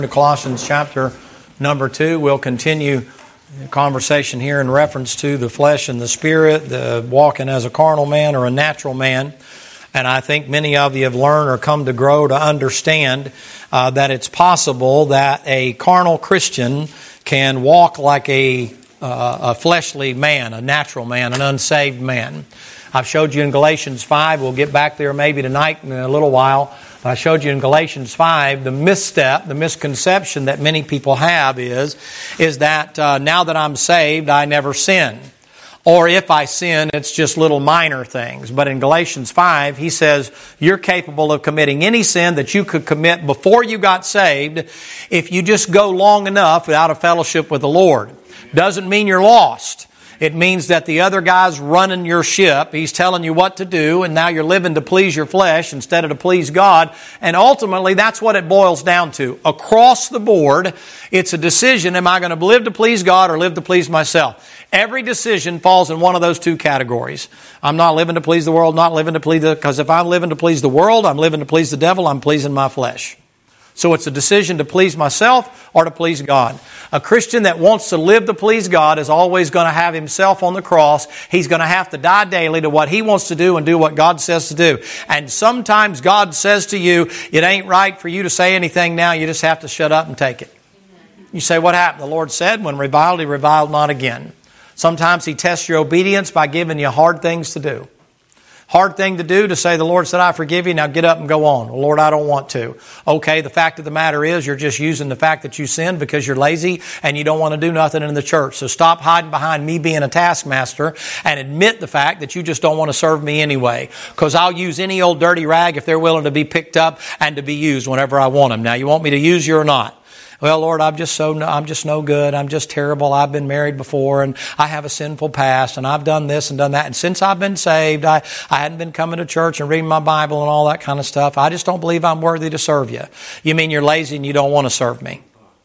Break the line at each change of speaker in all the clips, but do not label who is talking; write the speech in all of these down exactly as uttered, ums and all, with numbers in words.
To Colossians chapter number two, we'll continue the conversation here in reference to the flesh and the spirit, the walking as a carnal man or a natural man. And I think many of you have learned or come to grow to understand uh, that it's possible that a carnal Christian can walk like a, uh, a fleshly man, a natural man, an unsaved man. I've showed you in Galatians five, we'll get back there maybe tonight in a little while. I showed you in Galatians five, the misstep, the misconception that many people have is, is that uh, now that I'm saved, I never sin. Or if I sin, it's just little minor things. But in Galatians five, he says, you're capable of committing any sin that you could commit before you got saved if you just go long enough without a fellowship with the Lord. Doesn't mean you're lost. It means that the other guy's running your ship. He's telling you what to do, and now you're living to please your flesh instead of to please God. And ultimately, that's what it boils down to. Across the board, it's a decision, am I going to live to please God or live to please myself? Every decision falls in one of those two categories. I'm not living to please the world, not living to please the... Because if I'm living to please the world, I'm living to please the devil, I'm pleasing my flesh. So it's a decision to please myself or to please God. A Christian that wants to live to please God is always going to have himself on the cross. He's going to have to die daily to what he wants to do and do what God says to do. And sometimes God says to you, it ain't right for you to say anything now. You just have to shut up and take it. You say, what happened? The Lord said, when reviled, He reviled not again. Sometimes He tests your obedience by giving you hard things to do. Hard thing to do to say, the Lord said, I forgive you, now get up and go on. Well, Lord, I don't want to. Okay, the fact of the matter is you're just using the fact that you sinned because you're lazy and you don't want to do nothing in the church. So stop hiding behind me being a taskmaster and admit the fact that you just don't want to serve me anyway. Because I'll use any old dirty rag if they're willing to be picked up and to be used whenever I want them. Now, you want me to use you or not? Well, Lord, I'm just so I'm just no good. I'm just terrible. I've been married before, and I have a sinful past, and I've done this and done that. And since I've been saved, I, I hadn't been coming to church and reading my Bible and all that kind of stuff. I just don't believe I'm worthy to serve you. You mean you're lazy and you don't want to serve me?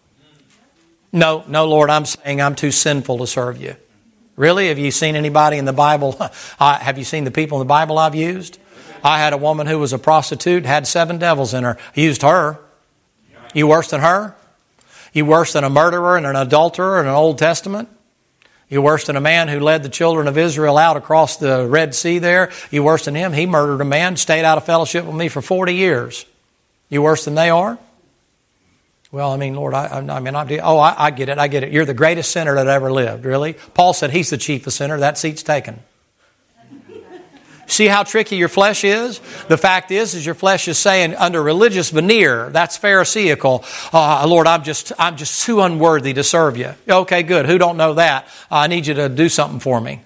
No, no, Lord, I'm saying I'm too sinful to serve you. Really? Have you seen anybody in the Bible? Uh, have you seen the people in the Bible I've used? I had a woman who was a prostitute, had seven devils in her. I used her. You worse than her? You worse than a murderer and an adulterer in an Old Testament? You worse than a man who led the children of Israel out across the Red Sea there? You worse than him? He murdered a man, stayed out of fellowship with me for forty years. You worse than they are? Well, I mean, Lord, I, I mean, I, oh, I, I get it, I get it. You're the greatest sinner that ever lived, really? Paul said he's the chiefest sinner. That seat's taken. See how tricky your flesh is? The fact is, is your flesh is saying under religious veneer, that's Pharisaical. Uh, Lord, I'm just, I'm just too unworthy to serve you. Okay, good. Who don't know that? Uh, I need you to do something for me.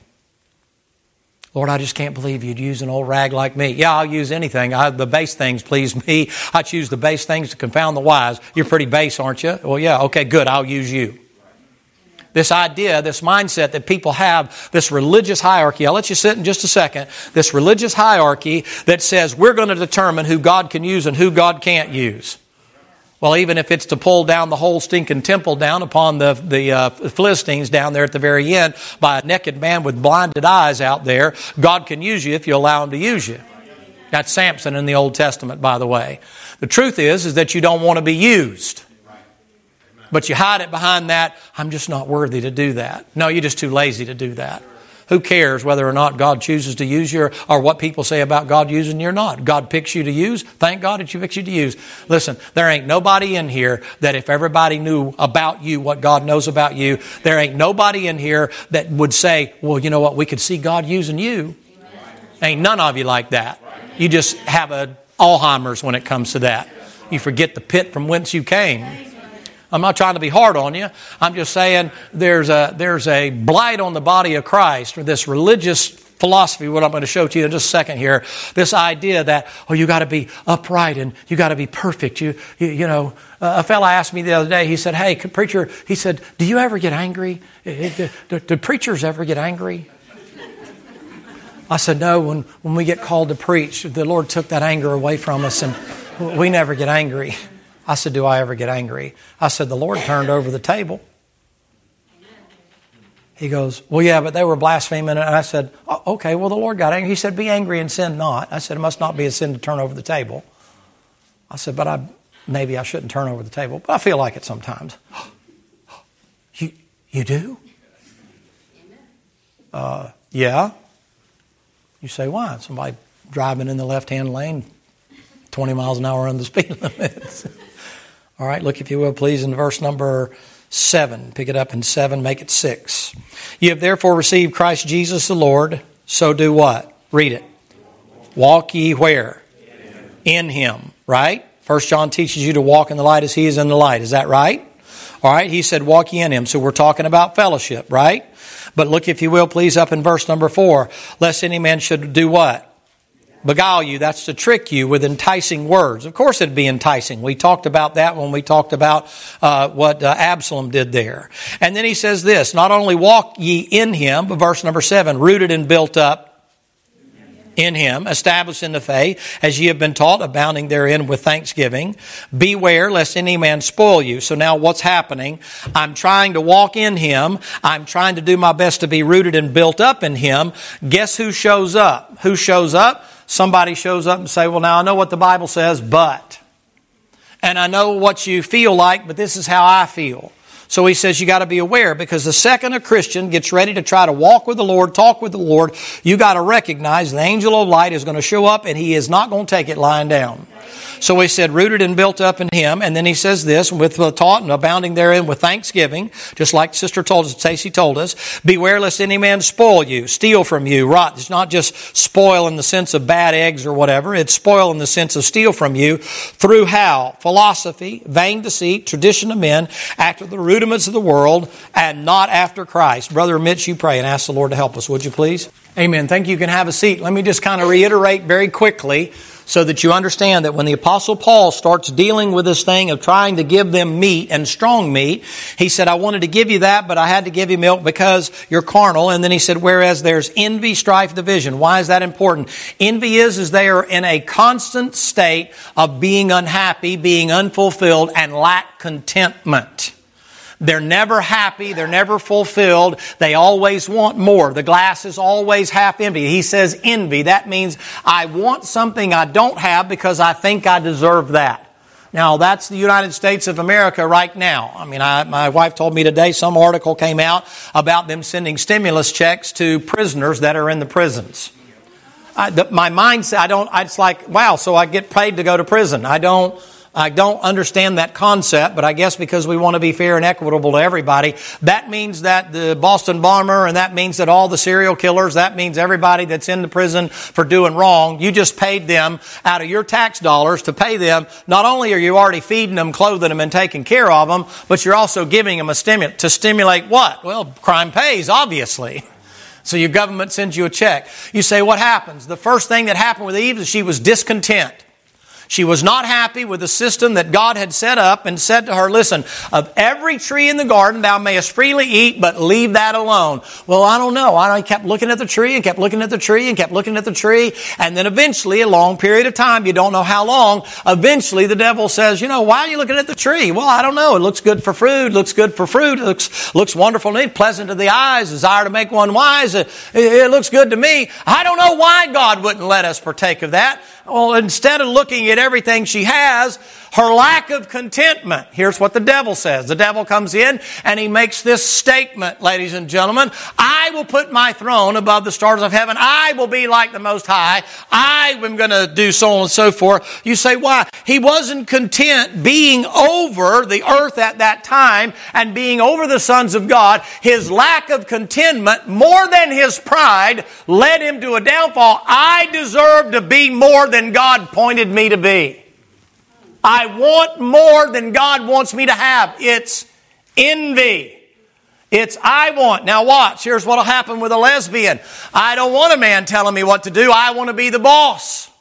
Lord, I just can't believe you'd use an old rag like me. Yeah, I'll use anything. I, the base things please me. I choose the base things to confound the wise. You're pretty base, aren't you? Well, yeah. Okay, good. I'll use you. This idea, this mindset that people have, this religious hierarchy. I'll let you sit in just a second. This religious hierarchy that says we're going to determine who God can use and who God can't use. Well, even if it's to pull down the whole stinking temple down upon the, the uh, Philistines down there at the very end by a naked man with blinded eyes out there, God can use you if you allow Him to use you. That's Samson in the Old Testament, by the way. The truth is, is that you don't want to be used. But you hide it behind that, I'm just not worthy to do that. No, you're just too lazy to do that. Who cares whether or not God chooses to use you or, or what people say about God using you or not? God picks you to use. Thank God that He picks you to use. Listen, there ain't nobody in here that if everybody knew about you what God knows about you, there ain't nobody in here that would say, well, you know what, we could see God using you. Ain't none of you like that. You just have a Alzheimer's when it comes to that. You forget the pit from whence you came. I'm not trying to be hard on you. I'm just saying there's a there's a blight on the body of Christ, or this religious philosophy, what I'm going to show to you in just a second here. This idea that, oh, you got to be upright and you got to be perfect. You, you, you know, uh, a fella asked me the other day, he said, hey, preacher, he said, do you ever get angry? Do, do, do preachers ever get angry? I said, no, when, when we get called to preach, the Lord took that anger away from us and we never get angry. I said, do I ever get angry? I said, the Lord turned over the table. He goes, well, yeah, but they were blaspheming. And I said, oh, okay, well, the Lord got angry. He said, be angry and sin not. I said, it must not be a sin to turn over the table. I said, but I maybe I shouldn't turn over the table, but I feel like it sometimes. You, you do? Uh, yeah. You say, why? Somebody driving in the left-hand lane, twenty miles an hour on the speed limit. All right, look, if you will, please, in verse number seven. Pick it up in seven, make it six. You have therefore received Christ Jesus the Lord, so do what? Read it. Walk ye where? In Him, right? First John teaches you to walk in the light as He is in the light. Is that right? All right, he said walk ye in Him. So we're talking about fellowship, right? But look, if you will, please, up in verse number four. Lest any man should do what? Beguile you. That's to trick you with enticing words. Of course it'd be enticing. We talked about that when we talked about uh, what uh, Absalom did there. And then he says this, not only walk ye in Him, but verse number seven, rooted and built up in Him, established in the faith, as ye have been taught, abounding therein with thanksgiving. Beware lest any man spoil you. So now what's happening? I'm trying to walk in Him. I'm trying to do my best to be rooted and built up in Him. Guess who shows up? Who shows up? Somebody shows up and say, well, now I know what the Bible says, but. And I know what you feel like, but this is how I feel. So he says you got to be aware, because the second a Christian gets ready to try to walk with the Lord, talk with the Lord, you got to recognize the angel of light is going to show up and he is not going to take it lying down. So he said, rooted and built up in Him. And then he says this, with the taught and abounding therein with thanksgiving, just like Sister told us, Stacy told us, beware lest any man spoil you, steal from you, rot. It's not just spoil in the sense of bad eggs or whatever. It's spoil in the sense of steal from you through how? Philosophy, vain deceit, tradition of men, after the rudiments of the world, and not after Christ. Brother Mitch, you pray and ask the Lord to help us, would you please? Amen. Thank you. You can have a seat. Let me just kind of reiterate very quickly, so that you understand that when the Apostle Paul starts dealing with this thing of trying to give them meat and strong meat, he said, I wanted to give you that, but I had to give you milk because you're carnal. And then he said, whereas there's envy, strife, division. Why is that important? Envy is, is they are in a constant state of being unhappy, being unfulfilled, and lack contentment. They're never happy. They're never fulfilled. They always want more. The glass is always half empty. He says envy. That means I want something I don't have because I think I deserve that. Now, that's the United States of America right now. I mean, I, my wife told me today some article came out about them sending stimulus checks to prisoners that are in the prisons. I, the, my mindset, I don't, it's like, wow, so I get paid to go to prison. I don't... I don't understand that concept, but I guess because we want to be fair and equitable to everybody, that means that the Boston bomber, and that means that all the serial killers, that means everybody that's in the prison for doing wrong, you just paid them out of your tax dollars to pay them. Not only are you already feeding them, clothing them, and taking care of them, but you're also giving them a stimulant. To stimulate what? Well, crime pays, obviously. So your government sends you a check. You say, what happens? The first thing that happened with Eve is she was discontent. She was not happy with the system that God had set up, and said to her, listen, of every tree in the garden thou mayest freely eat, but leave that alone. Well, I don't know. I kept looking at the tree and kept looking at the tree and kept looking at the tree. And then eventually, a long period of time, you don't know how long, eventually the devil says, you know, why are you looking at the tree? Well, I don't know. It looks good for food, looks good for fruit, it looks, looks wonderful to me, pleasant to the eyes, desire to make one wise. It, it looks good to me. I don't know why God wouldn't let us partake of that. Well, instead of looking at everything she has, her lack of contentment. Here's what the devil says. The devil comes in and he makes this statement, ladies and gentlemen. I will put my throne above the stars of heaven. I will be like the Most High. I am going to do so on and so forth. You say, why? He wasn't content being over the earth at that time and being over the sons of God. His lack of contentment, more than his pride, led him to a downfall. I deserve to be more than God pointed me to be. I want more than God wants me to have. It's envy. It's I want. Now watch. Here's what will happen with a lesbian. I don't want a man telling me what to do. I want to be the boss.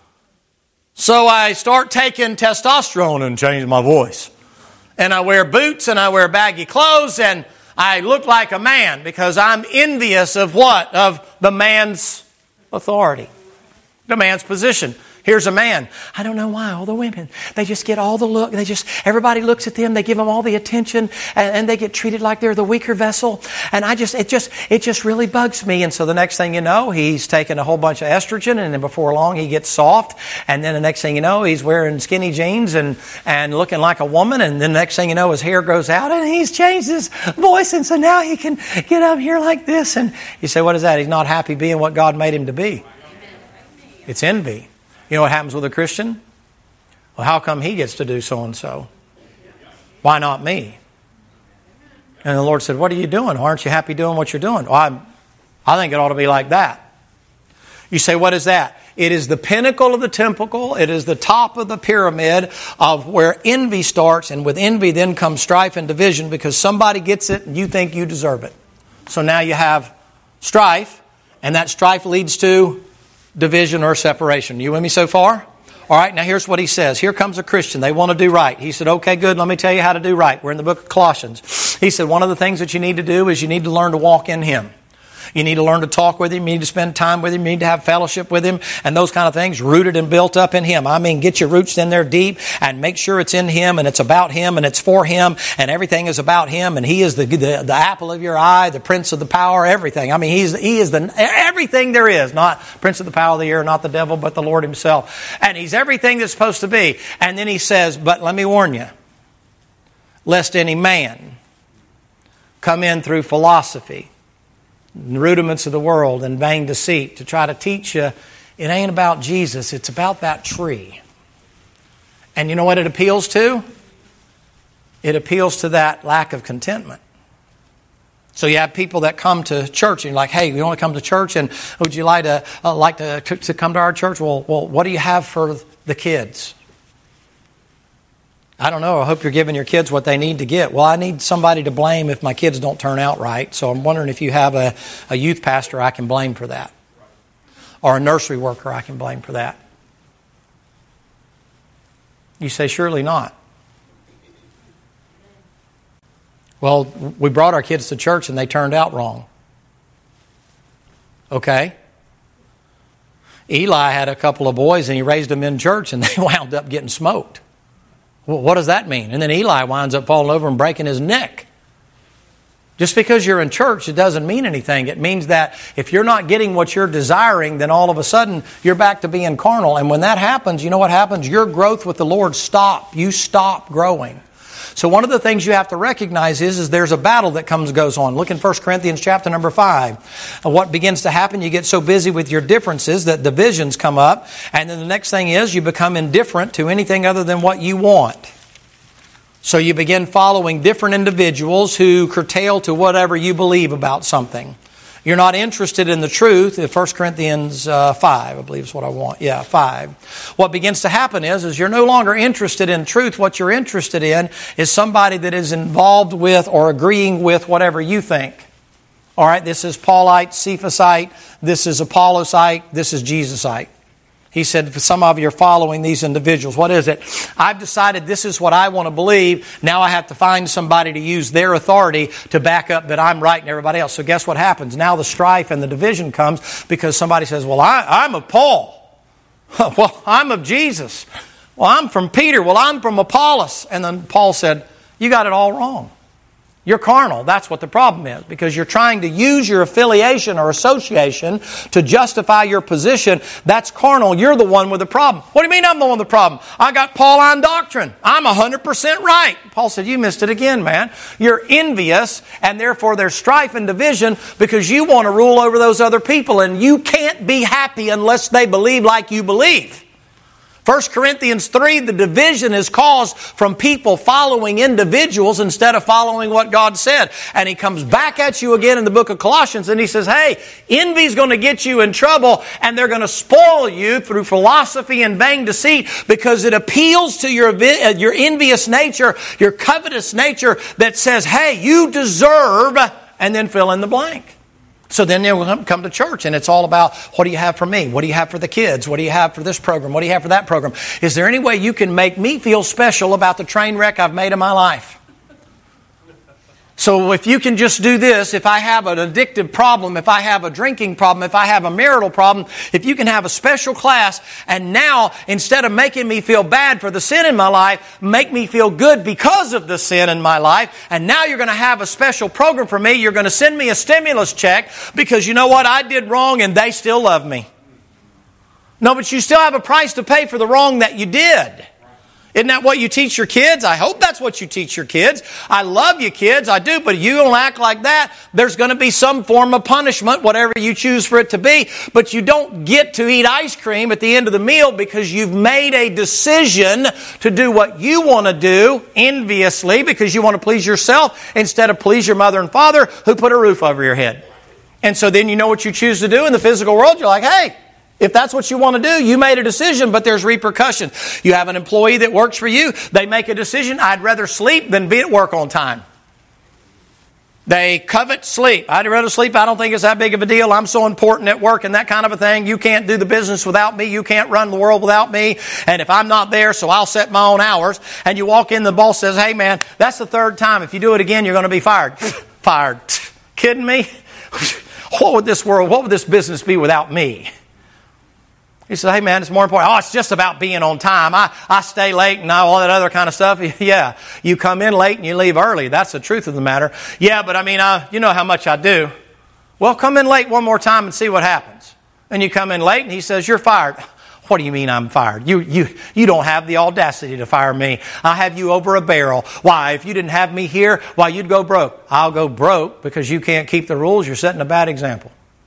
So I start taking testosterone and change my voice. And I wear boots and I wear baggy clothes and I look like a man because I'm envious of what? Of the man's authority. The man's position. Here's a man. I don't know why. All the women, they just get all the look. They just, everybody looks at them. They give them all the attention, and, and they get treated like they're the weaker vessel. And I just, it just, it just really bugs me. And so the next thing you know, he's taking a whole bunch of estrogen, and then before long he gets soft. And then the next thing you know, he's wearing skinny jeans and, and looking like a woman. And then the next thing you know, his hair grows out, and he's changed his voice. And so now he can get up here like this. And you say, what is that? He's not happy being what God made him to be. It's envy. You know what happens with a Christian? Well, how come he gets to do so-and-so? Why not me? And the Lord said, what are you doing? Why aren't you happy doing what you're doing? Well, I'm, I think it ought to be like that. You say, what is that? It is the pinnacle of the temple. It is the top of the pyramid of where envy starts. And with envy then comes strife and division, because somebody gets it and you think you deserve it. So now you have strife, and that strife leads to division or separation. You with me so far? All right, now here's what he says. Here comes a Christian. They want to do right. He said, okay, good. Let me tell you how to do right. We're in the book of Colossians. He said, one of the things that you need to do is you need to learn to walk in Him. You need to learn to talk with Him. You need to spend time with Him. You need to have fellowship with Him and those kind of things, rooted and built up in Him. I mean, get your roots in there deep and make sure it's in Him and it's about Him and it's for Him and everything is about Him and He is the, the, the apple of your eye, the Prince of the power, everything. I mean, He's He is the everything there is, not Prince of the power of the air, not the devil, but the Lord Himself. And He's everything that's supposed to be. And then He says, but let me warn you, lest any man come in through philosophy, the rudiments of the world and vain deceit, to try to teach you it ain't about Jesus, it's about that tree. And you know what it appeals to? It appeals to that lack of contentment. So you have people that come to church and you're like, hey, you want to come to church, and would you like to uh, like to, to to come to our church? Well, well, what do you have for the kids? I don't know. I hope you're giving your kids what they need to get. Well, I need somebody to blame if my kids don't turn out right. So I'm wondering if you have a, a youth pastor I can blame for that. Or a nursery worker I can blame for that. You say, surely not. Well, we brought our kids to church and they turned out wrong. Okay. Eli had a couple of boys and he raised them in church and they wound up getting smoked. Well, what does that mean? And then Eli winds up falling over and breaking his neck. Just because you're in church, it doesn't mean anything. It means that if you're not getting what you're desiring, then all of a sudden you're back to being carnal. And when that happens, you know what happens? Your growth with the Lord stops. You stop growing. So one of the things you have to recognize is, is there's a battle that comes and goes on. Look in First Corinthians chapter number five. What begins to happen, you get so busy with your differences that divisions come up. And then the next thing is you become indifferent to anything other than what you want. So you begin following different individuals who curtail to whatever you believe about something. You're not interested in the truth. In First Corinthians uh, five, I believe is what I want. Yeah, five. What begins to happen is, is you're no longer interested in truth. What you're interested in is somebody that is involved with or agreeing with whatever you think. All right, this is Paulite, Cephasite, this is Apollos-ite, this is Jesus-ite. He said, some of you are following these individuals. What is it? I've decided this is what I want to believe. Now I have to find somebody to use their authority to back up that I'm right and everybody else. So guess what happens? Now the strife and the division comes because somebody says, well, I, I'm of Paul. Well, I'm of Jesus. Well, I'm from Peter. Well, I'm from Apollos. And then Paul said, you got it all wrong. You're carnal. That's what the problem is. Because you're trying to use your affiliation or association to justify your position. That's carnal. You're the one with the problem. What do you mean I'm the one with the problem? I got Pauline doctrine. I'm one hundred percent right. Paul said, you missed it again, man. You're envious, and therefore there's strife and division because you want to rule over those other people. And you can't be happy unless they believe like you believe. First Corinthians three, the division is caused from people following individuals instead of following what God said. And he comes back at you again in the book of Colossians and he says, hey, envy's going to get you in trouble and they're going to spoil you through philosophy and vain deceit because it appeals to your, your envious nature, your covetous nature that says, hey, you deserve, and then fill in the blank. So then they'll come to church and it's all about, what do you have for me? What do you have for the kids? What do you have for this program? What do you have for that program? Is there any way you can make me feel special about the train wreck I've made in my life? So if you can just do this, if I have an addictive problem, if I have a drinking problem, if I have a marital problem, if you can have a special class, and now instead of making me feel bad for the sin in my life, make me feel good because of the sin in my life, and now you're going to have a special program for me, you're going to send me a stimulus check because you know what, I did wrong and they still love me. No, but you still have a price to pay for the wrong that you did. Isn't that what you teach your kids? I hope that's what you teach your kids. I love you kids, I do, but you don't act like that. There's going to be some form of punishment, whatever you choose for it to be. But you don't get to eat ice cream at the end of the meal because you've made a decision to do what you want to do enviously because you want to please yourself instead of please your mother and father who put a roof over your head. And so then you know what you choose to do in the physical world. You're like, hey, if that's what you want to do, you made a decision, but there's repercussions. You have an employee that works for you. They make a decision, I'd rather sleep than be at work on time. They covet sleep. I'd rather sleep. I don't think it's that big of a deal. I'm so important at work and that kind of a thing. You can't do the business without me. You can't run the world without me. And if I'm not there, so I'll set my own hours. And you walk in, the boss says, hey man, that's the third time. If you do it again, you're going to be fired. Fired. Kidding me? What would this world, what would this business be without me? He said, hey man, it's more important. Oh, it's just about being on time. I, I stay late and all that other kind of stuff. Yeah, you come in late and you leave early. That's the truth of the matter. Yeah, but I mean, uh, you know how much I do. Well, come in late one more time and see what happens. And you come in late and he says, you're fired. What do you mean I'm fired? You, you, you don't have the audacity to fire me. I'll have you over a barrel. Why? If you didn't have me here, why, you'd go broke. I'll go broke because you can't keep the rules. You're setting a bad example.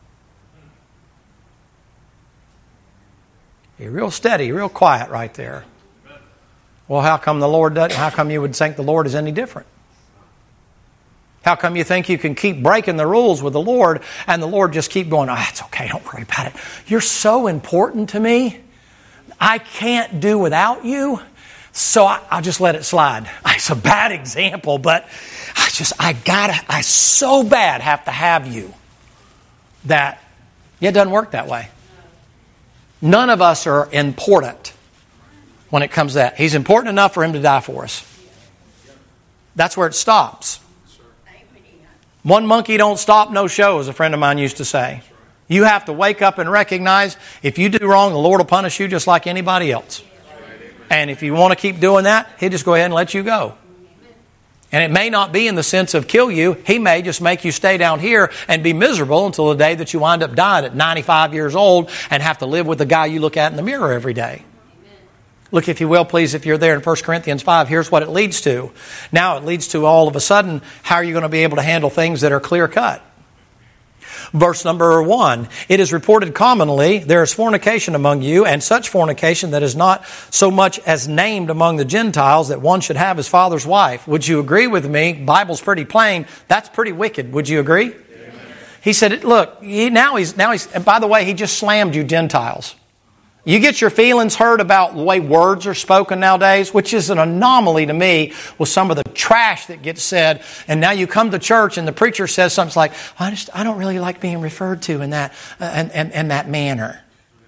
You're real steady, real quiet right there. Well, how come the Lord doesn't? How come you would think the Lord is any different? How come you think you can keep breaking the rules with the Lord and the Lord just keep going, oh, it's okay, don't worry about it. You're so important to me. I can't do without you. So I, I'll just let it slide. It's a bad example, but I just, I gotta, I so bad have to have you that it doesn't work that way. None of us are important when it comes to that. He's important enough for Him to die for us. That's where it stops. One monkey don't stop, no show, as a friend of mine used to say. You have to wake up and recognize if you do wrong, the Lord will punish you just like anybody else. And if you want to keep doing that, He'll just go ahead and let you go. And it may not be in the sense of kill you. He may just make you stay down here and be miserable until the day that you wind up dying at ninety-five years old and have to live with the guy you look at in the mirror every day. Amen. Look, if you will, please, if you're there in First Corinthians five, here's what it leads to. Now it leads to all of a sudden, how are you going to be able to handle things that are clear cut? Verse number one, it is reported commonly, there is fornication among you, and such fornication that is not so much as named among the Gentiles that one should have his father's wife. Would you agree with me? Bible's pretty plain. That's pretty wicked. Would you agree? Amen. He said, look, he, now he's, now he's, and by the way, he just slammed you Gentiles. You get your feelings hurt about the way words are spoken nowadays, which is an anomaly to me with some of the trash that gets said. And now you come to church and the preacher says something like, I just I don't really like being referred to in that uh, and, and, and that manner.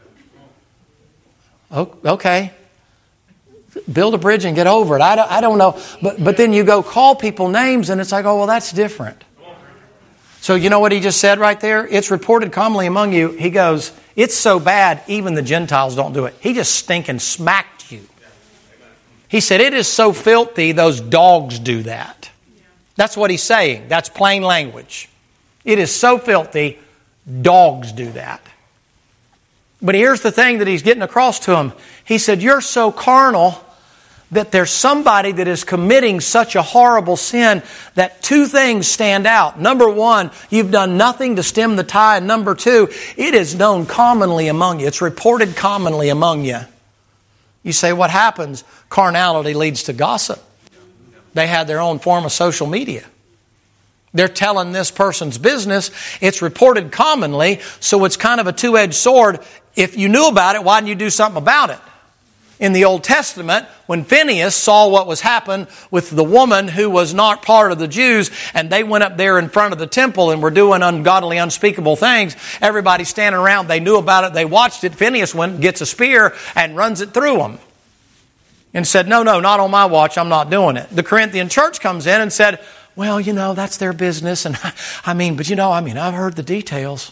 Okay. Build a bridge and get over it. I don't, I don't know. But, but then you go call people names and it's like, oh, well, that's different. So you know what he just said right there? It's reported commonly among you. He goes, it's so bad, even the Gentiles don't do it. He just stinking smacked you. He said, it is so filthy, those dogs do that. That's what he's saying. That's plain language. It is so filthy, dogs do that. But here's the thing that he's getting across to him. He said, you're so carnal that there's somebody that is committing such a horrible sin that two things stand out. Number one, you've done nothing to stem the tide. Number two, it is known commonly among you. It's reported commonly among you. You say, what happens? Carnality leads to gossip. They had their own form of social media. They're telling this person's business. It's reported commonly, so it's kind of a two-edged sword. If you knew about it, why didn't you do something about it? In the Old Testament, when Phinehas saw what was happening with the woman who was not part of the Jews, and they went up there in front of the temple and were doing ungodly, unspeakable things, everybody standing around, they knew about it, they watched it. Phinehas went, gets a spear and runs it through them. And said, no, no, not on my watch, I'm not doing it. The Corinthian church comes in and said, well, you know, that's their business. And I mean, but you know, I mean, I've heard the details.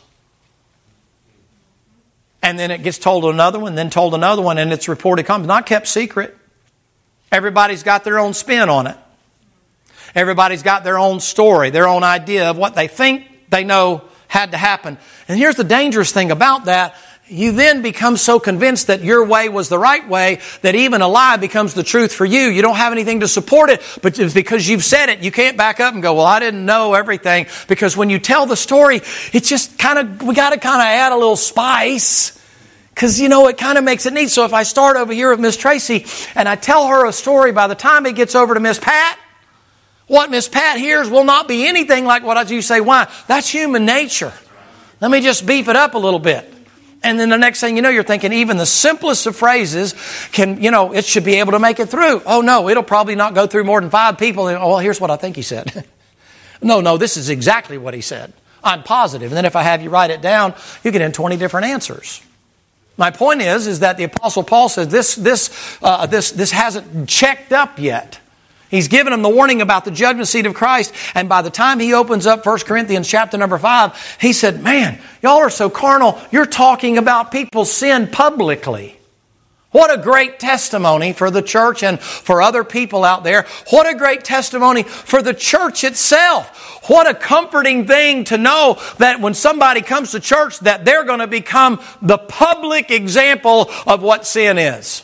And then it gets told to another one, then told another one, and it's reported comes, not kept secret. Everybody's got their own spin on it. Everybody's got their own story, their own idea of what they think they know had to happen. And here's the dangerous thing about that. You then become so convinced that your way was the right way that even a lie becomes the truth for you. You don't have anything to support it, but it's because you've said it, you can't back up and go, well, I didn't know everything. Because when you tell the story, it's just kind of, we got to kind of add a little spice. Because, you know, it kind of makes it neat. So if I start over here with Miss Tracy and I tell her a story, by the time it gets over to Miss Pat, what Miss Pat hears will not be anything like what you say. Why? That's human nature. Let me just beef it up a little bit. And then the next thing you know, you're thinking even the simplest of phrases can, you know, it should be able to make it through. Oh, no, it'll probably not go through more than five people. And, oh, well, here's what I think he said. no, no, this is exactly what he said. I'm positive. And then if I have you write it down, you get in twenty different answers. My point is, is that the Apostle Paul says this, this, uh, this, this hasn't checked up yet. He's given them the warning about the judgment seat of Christ. And by the time he opens up First Corinthians chapter number five, he said, man, y'all are so carnal. You're talking about people's sin publicly. What a great testimony for the church and for other people out there. What a great testimony for the church itself. What a comforting thing to know that when somebody comes to church that they're going to become the public example of what sin is.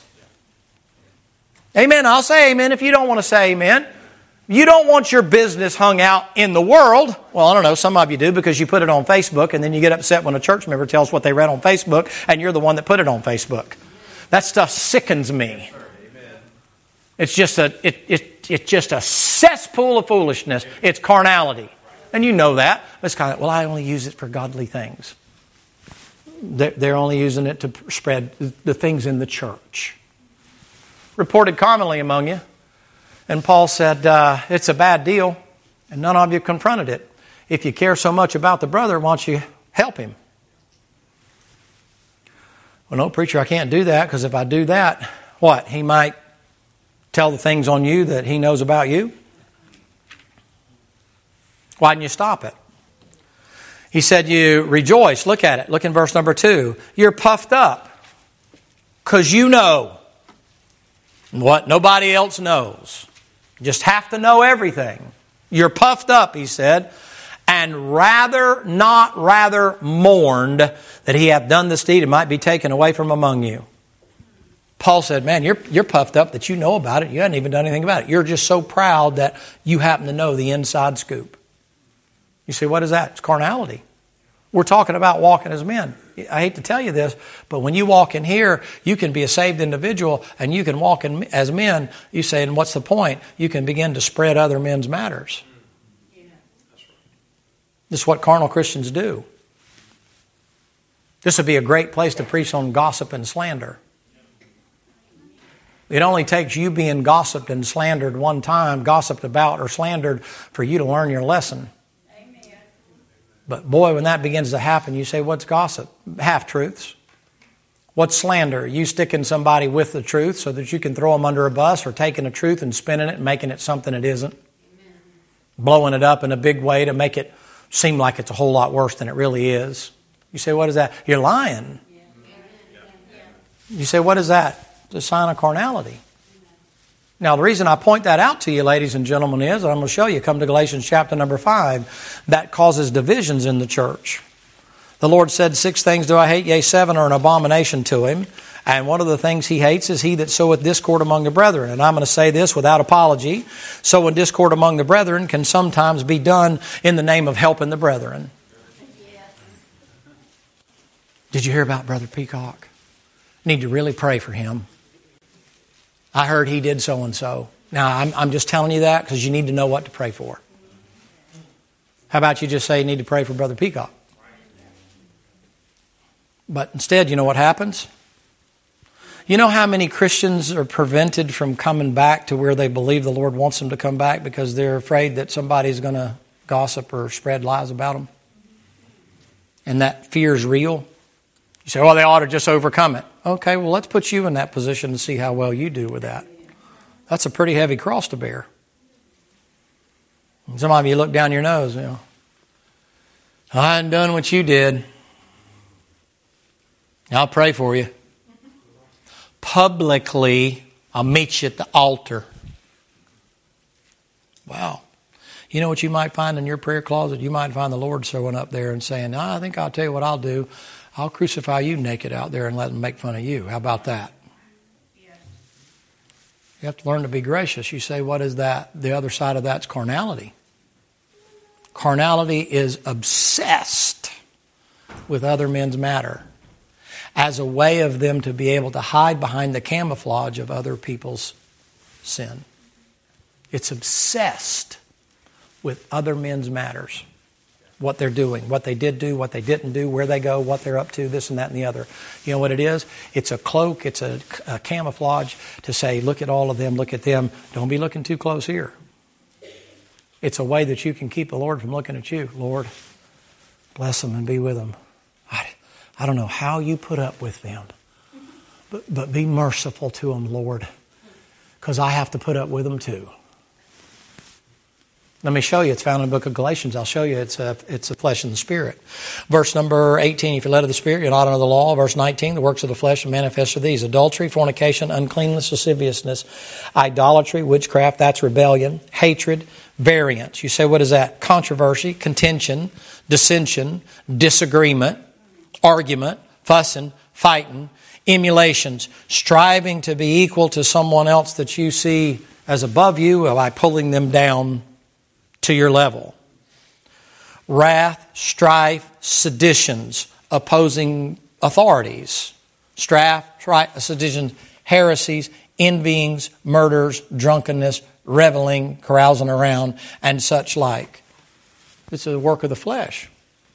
Amen. I'll say amen if you don't want to say amen. You don't want your business hung out in the world. Well, I don't know. Some of you do because you put it on Facebook and then you get upset when a church member tells what they read on Facebook and you're the one that put it on Facebook. That stuff sickens me. It's just a it, it, it's just a cesspool of foolishness. It's carnality. And you know that. It's kind of, well, I only use it for godly things. They're, they're only using it to spread the things in the church. Reported commonly among you. And Paul said, uh, it's a bad deal, and none of you confronted it. If you care so much about the brother, why don't you help him? Well, no, preacher, I can't do that, because if I do that, what? He might tell the things on you that he knows about you? Why didn't you stop it? He said, you rejoice. Look at it. Look in verse number two. You're puffed up because you know what nobody else knows. You just have to know everything. You're puffed up, he said, and rather not rather mourned that he hath done this deed and might be taken away from among you. Paul said, man, you're, you're puffed up that you know about it. You haven't even done anything about it. You're just so proud that you happen to know the inside scoop. You say, what is that? It's carnality. We're talking about walking as men. I hate to tell you this, but when you walk in here, you can be a saved individual and you can walk in as men. You say, and what's the point? You can begin to spread other men's matters. Yeah. This is what carnal Christians do. This would be a great place to preach on gossip and slander. It only takes you being gossiped and slandered one time, gossiped about or slandered, for you to learn your lesson. But boy, when that begins to happen, you say, what's gossip? Half-truths. What's slander? You sticking somebody with the truth so that you can throw them under a bus, or taking the truth and spinning it and making it something it isn't. Amen. Blowing it up in a big way to make it seem like it's a whole lot worse than it really is. You say, what is that? You're lying. Yeah. You say, what is that? It's a sign of carnality. Now, the reason I point that out to you, ladies and gentlemen, is, I'm going to show you, come to Galatians chapter number five, that causes divisions in the church. The Lord said, six things do I hate, yea, seven are an abomination to him. And one of the things he hates is he that soweth discord among the brethren. And I'm going to say this without apology. Sowing discord among the brethren can sometimes be done in the name of helping the brethren. Yes. Did you hear about Brother Peacock? Need to really pray for him. I heard he did so-and-so. Now, I'm, I'm just telling you that because you need to know what to pray for. How about you just say you need to pray for Brother Peacock? But instead, you know what happens? You know how many Christians are prevented from coming back to where they believe the Lord wants them to come back because they're afraid that somebody's going to gossip or spread lies about them? And that fear is real. You say, well, they ought to just overcome it. Okay, well, let's put you in that position and see how well you do with that. That's a pretty heavy cross to bear. Some of you look down your nose, you know. I hadn't done what you did. I'll pray for you. Publicly, I'll meet you at the altar. Wow. You know what you might find in your prayer closet? You might find the Lord showing up there and saying, I think I'll tell you what I'll do. I'll crucify you naked out there and let them make fun of you. How about that? Yes. You have to learn to be gracious. You say, what is that? The other side of that's carnality. Carnality is obsessed with other men's matter as a way of them to be able to hide behind the camouflage of other people's sin. It's obsessed with other men's matters. What they're doing, what they did do, what they didn't do, where they go, what they're up to, this and that and the other. You know what it is? It's a cloak, it's a, a camouflage to say, look at all of them, look at them. Don't be looking too close here. It's a way that you can keep the Lord from looking at you. Lord, bless them and be with them. I, I don't know how you put up with them, but, but be merciful to them, Lord, because I have to put up with them too. Let me show you. It's found in the book of Galatians. I'll show you. It's a, it's the flesh and the spirit. Verse number eighteen, if you're led of the Spirit, you're not under the law. Verse nineteen, the works of the flesh are manifest are these: adultery, fornication, uncleanness, lasciviousness, idolatry, witchcraft, that's rebellion, hatred, variance. You say, what is that? Controversy, contention, dissension, disagreement, argument, fussing, fighting, emulations, striving to be equal to someone else that you see as above you by pulling them down to your level. Wrath, strife, seditions, opposing authorities. Strife, strife, seditions, heresies, envyings, murders, drunkenness, reveling, carousing around, and such like. It's a work of the flesh.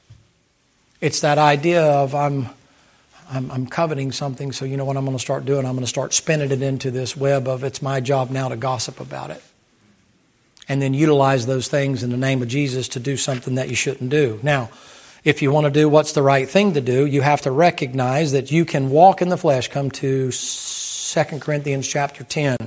It's that idea of I'm, I'm, I'm coveting something, so you know what I'm going to start doing? I'm going to start spinning it into this web of it's my job now to gossip about it. And then utilize those things in the name of Jesus to do something that you shouldn't do. Now, if you want to do what's the right thing to do, you have to recognize that you can walk in the flesh. Come to Second Corinthians chapter ten.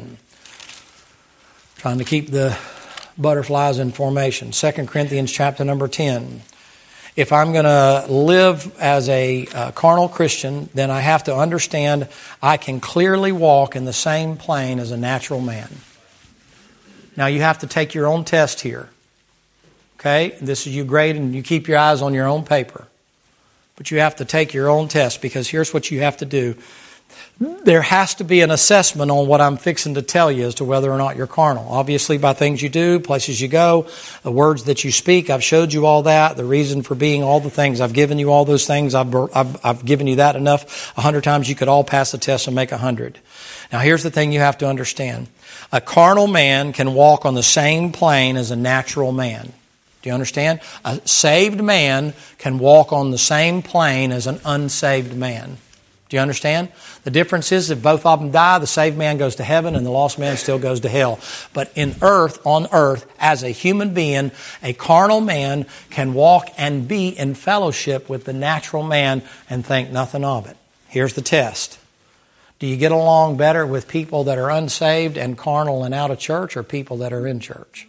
Trying to keep the butterflies in formation. Second Corinthians chapter number ten. If I'm going to live as a uh, carnal Christian, then I have to understand I can clearly walk in the same plane as a natural man. Now, you have to take your own test here. Okay? This is you grade and you keep your eyes on your own paper. But you have to take your own test because here's what you have to do. There has to be an assessment on what I'm fixing to tell you as to whether or not you're carnal. Obviously, by things you do, places you go, the words that you speak. I've showed you all that, the reason for being, all the things. I've given you all those things. I've, I've, I've given you that enough. A hundred times you could all pass the test and make a hundred. Now, here's the thing you have to understand. A carnal man can walk on the same plane as a natural man. Do you understand? A saved man can walk on the same plane as an unsaved man. Do you understand? The difference is if both of them die, the saved man goes to heaven and the lost man still goes to hell. But in earth, on earth, as a human being, a carnal man can walk and be in fellowship with the natural man and think nothing of it. Here's the test. Do you get along better with people that are unsaved and carnal and out of church or people that are in church?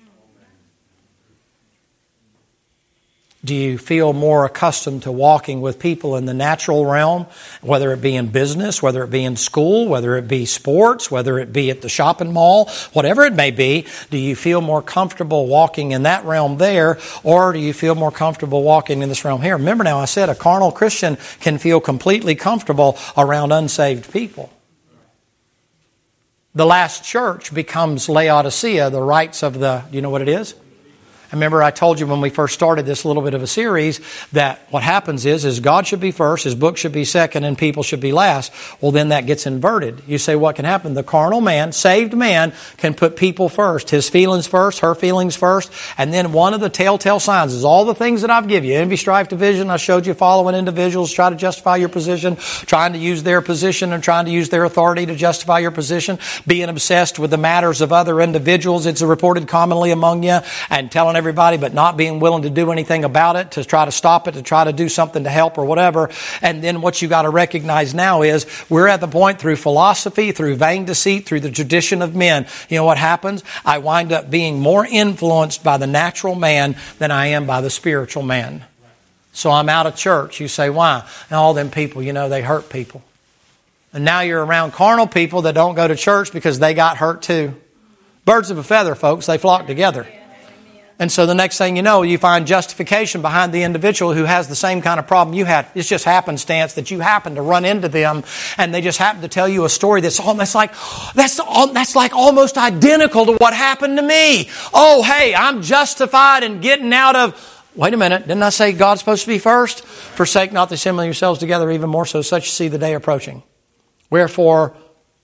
Do you feel more accustomed to walking with people in the natural realm, whether it be in business, whether it be in school, whether it be sports, whether it be at the shopping mall, whatever it may be? Do you feel more comfortable walking in that realm there, or do you feel more comfortable walking in this realm here? Remember now, I said a carnal Christian can feel completely comfortable around unsaved people. The last church becomes Laodicea, the rights of the, do you know what it is? Remember I told you when we first started this little bit of a series that what happens is, is God should be first, His book should be second, and people should be last. Well, then that gets inverted. You say, what can happen? The carnal man, saved man, can put people first. His feelings first, her feelings first. And then one of the telltale signs is all the things that I've given you. Envy, strife, division. I showed you following individuals, try to justify your position, trying to use their position and trying to use their authority to justify your position, being obsessed with the matters of other individuals. It's reported commonly among you, and telling everybody, but not being willing to do anything about it, to try to stop it, to try to do something to help or whatever. And then what you got to recognize now is we're at the point through philosophy, through vain deceit, through the tradition of men. You know what happens? I wind up being more influenced by the natural man than I am by the spiritual man. So I'm out of church. You say, why? And all them people, you know, they hurt people. And now you're around carnal people that don't go to church because they got hurt too. Birds of a feather, folks, they flock together. And so the next thing you know, you find justification behind the individual who has the same kind of problem you had. It's just happenstance that you happen to run into them, and they just happen to tell you a story that's almost like that's that's like almost identical to what happened to me. Oh, hey, I'm justified in getting out of. Wait a minute, didn't I say God's supposed to be first? Forsake not the assembling yourselves together, even more so, such you see the day approaching. Wherefore,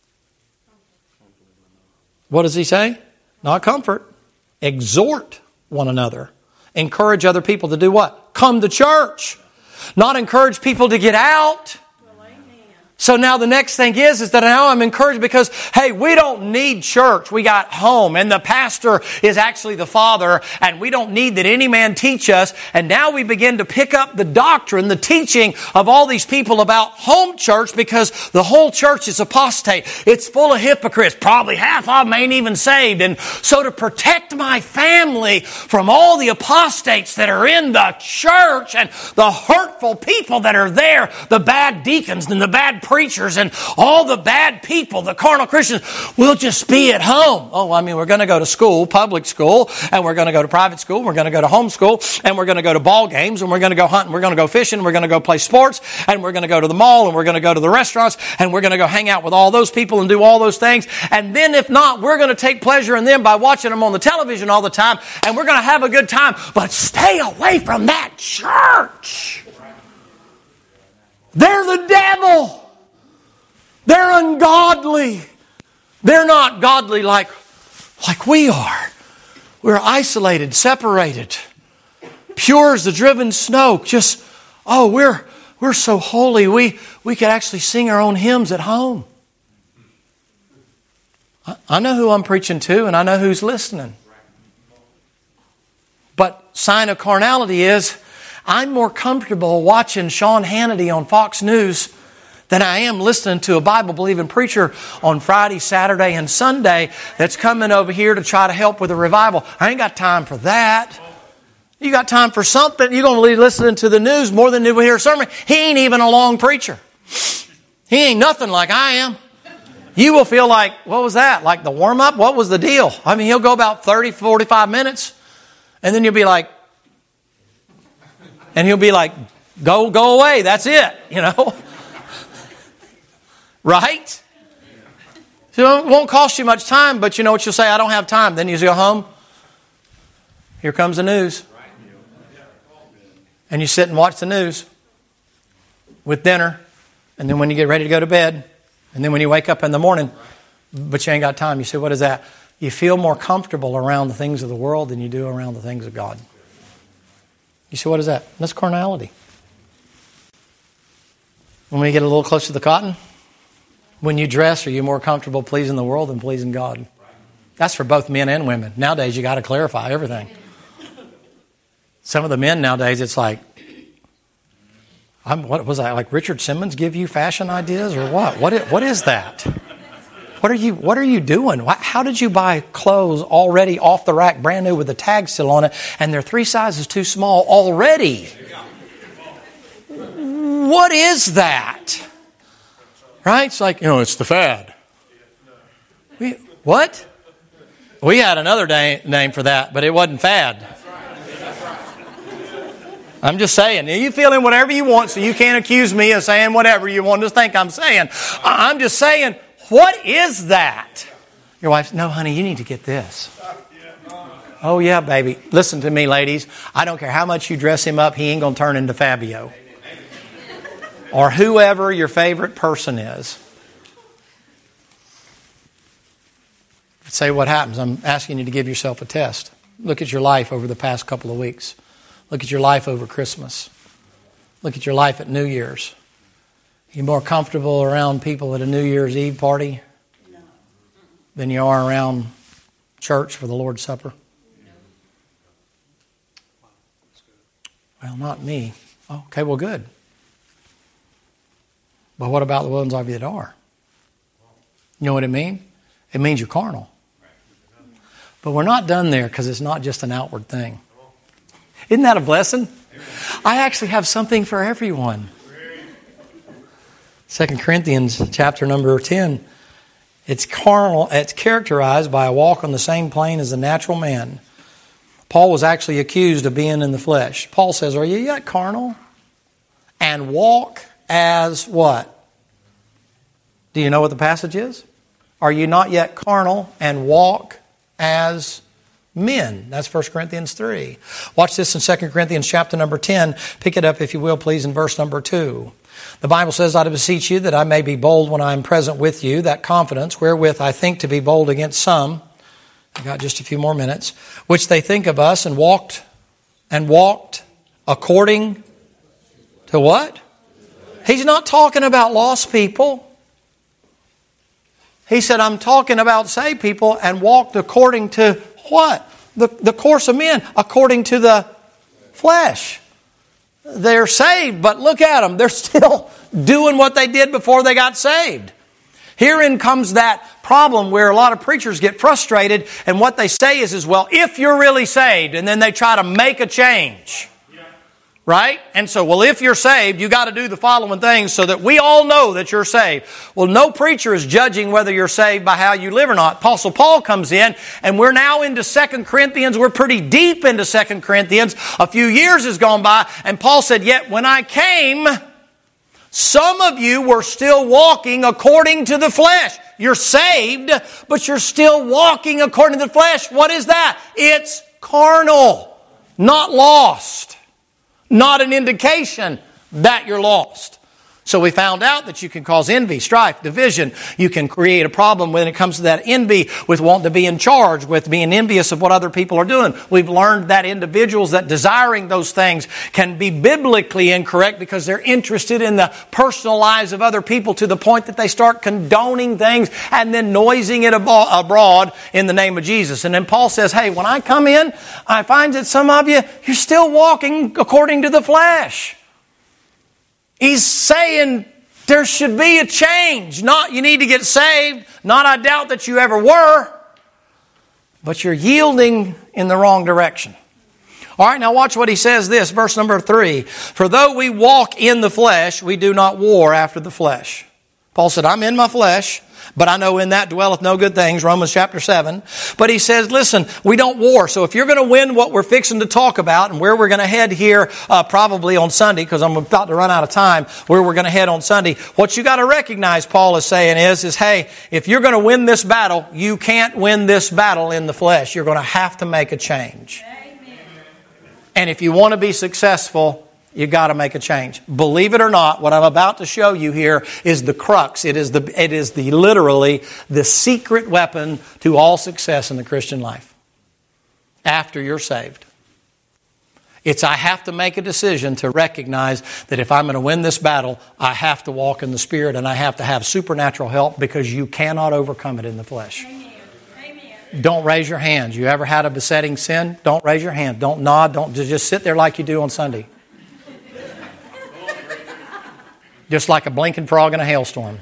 what does he say? Not comfort. Exhort one another. Encourage other people to do what? Come to church. Not encourage people to get out. So now the next thing is, is that now I'm encouraged because, hey, we don't need church. We got home. And the pastor is actually the father. And we don't need that any man teach us. And now we begin to pick up the doctrine, the teaching of all these people about home church because the whole church is apostate. It's full of hypocrites. Probably half of them ain't even saved. And so to protect my family from all the apostates that are in the church and the hurtful people that are there, the bad deacons and the bad preachers and all the bad people, the carnal Christians, will just be at home. Oh, I mean, we're going to go to school, public school, and we're going to go to private school, we're going to go to home school, and we're going to go to ball games, and we're going to go hunting, we're going to go fishing, we're going to go play sports, and we're going to go to the mall, and we're going to go to the restaurants, and we're going to go hang out with all those people and do all those things. And then if not, we're going to take pleasure in them by watching them on the television all the time, and we're going to have a good time. But stay away from that church. They're the devil. They're ungodly. They're not godly like, like we are. We're isolated, separated. Pure as the driven snow. Just, oh, we're we're so holy. We, we could actually sing our own hymns at home. I, I know who I'm preaching to, and I know who's listening. But sign of carnality is I'm more comfortable watching Sean Hannity on Fox News than I am listening to a Bible-believing preacher on Friday, Saturday, and Sunday that's coming over here to try to help with a revival. I ain't got time for that. You got time for something. You're going to be listening to the news more than you hear a sermon. He ain't even a long preacher. He ain't nothing like I am. You will feel like, what was that? Like the warm-up? What was the deal? I mean, he'll go about thirty, forty-five minutes, and then you'll be like, and he'll be like, go, go away. That's it, you know. Right? So it won't cost you much time, but you know what you'll say? I don't have time. Then you go home. Here comes the news. And you sit and watch the news with dinner. And then when you get ready to go to bed. And then when you wake up in the morning, but you ain't got time. You say, what is that? You feel more comfortable around the things of the world than you do around the things of God. You say, what is that? That's carnality. When we get a little closer to the cotton, when you dress, are you more comfortable pleasing the world than pleasing God? That's for both men and women. Nowadays, you got to clarify everything. Some of the men nowadays, it's like, I'm, what was I like? Richard Simmons give you fashion ideas or what? What is, what is that? What are you What are you doing? How did you buy clothes already off the rack, brand new with the tag still on it, and they're three sizes too small already? What is that? Right? It's like, you know, it's the fad. We, what? We had another day, name for that, but it wasn't fad. I'm just saying, you feeling whatever you want, so you can't accuse me of saying whatever you want to think I'm saying. I'm just saying, what is that? Your wife, no, honey, you need to get this. Oh, yeah, baby. Listen to me, ladies. I don't care how much you dress him up, he ain't going to turn into Fabio. Or whoever your favorite person is. Say what happens. I'm asking you to give yourself a test. Look at your life over the past couple of weeks. Look at your life over Christmas. Look at your life at New Year's. Are you more comfortable around people at a New Year's Eve party than you are around church for the Lord's Supper? Well, not me. Oh, okay, well, good. But what about the ones of you that are? You know what it means? It means you're carnal. But we're not done there because it's not just an outward thing. Isn't that a blessing? I actually have something for everyone. Second Corinthians chapter number ten. It's carnal. It's characterized by a walk on the same plane as the natural man. Paul was actually accused of being in the flesh. Paul says, are you yet carnal? And walk as what? Do you know what the passage is? Are you not yet carnal and walk as men? That's First Corinthians three. Watch this in Second Corinthians chapter number ten. Pick it up, if you will, please, in verse number two. The Bible says, I beseech you that I may be bold when I am present with you, that confidence wherewith I think to be bold against some. I got just a few more minutes. Which they think of us and walked and walked according to what? He's not talking about lost people. He said, I'm talking about saved people and walked according to what? The, the course of men, according to the flesh. They're saved, but look at them. They're still doing what they did before they got saved. Herein comes that problem where a lot of preachers get frustrated, and what they say is, is well, if you're really saved, and then they try to make a change. Right? And so, well, if you're saved, you got to do the following things so that we all know that you're saved. Well, no preacher is judging whether you're saved by how you live or not. Apostle Paul comes in, and we're now into Second Corinthians. We're pretty deep into Second Corinthians. A few years has gone by, and Paul said, yet when I came, some of you were still walking according to the flesh. You're saved, but you're still walking according to the flesh. What is that? It's carnal, not lost. Not an indication that you're lost. So we found out that you can cause envy, strife, division. You can create a problem when it comes to that envy with wanting to be in charge, with being envious of what other people are doing. We've learned that individuals that desiring those things can be biblically incorrect because they're interested in the personal lives of other people to the point that they start condoning things and then noising it abroad in the name of Jesus. And then Paul says, hey, when I come in, I find that some of you, you're still walking according to the flesh. He's saying there should be a change. Not you need to get saved. Not I doubt that you ever were. But you're yielding in the wrong direction. All right, now watch what he says this. Verse number three. For though we walk in the flesh, we do not war after the flesh. Paul said, I'm in my flesh, but I know in that dwelleth no good things, Romans chapter seven. But he says, listen, we don't war. So if you're going to win what we're fixing to talk about and where we're going to head here uh, probably on Sunday, because I'm about to run out of time, where we're going to head on Sunday, what you got to recognize, Paul is saying is, is, hey, if you're going to win this battle, you can't win this battle in the flesh. You're going to have to make a change. Amen. And if you want to be successful, you got to make a change. Believe it or not, what I'm about to show you here is the crux. It is the it is the literally the secret weapon to all success in the Christian life. After you're saved. It's I have to make a decision to recognize that if I'm going to win this battle, I have to walk in the Spirit and I have to have supernatural help because you cannot overcome it in the flesh. Amen. Amen. Don't raise your hands. You ever had a besetting sin? Don't raise your hand. Don't nod. Don't just sit there like you do on Sunday. Just like a blinking frog in a hailstorm.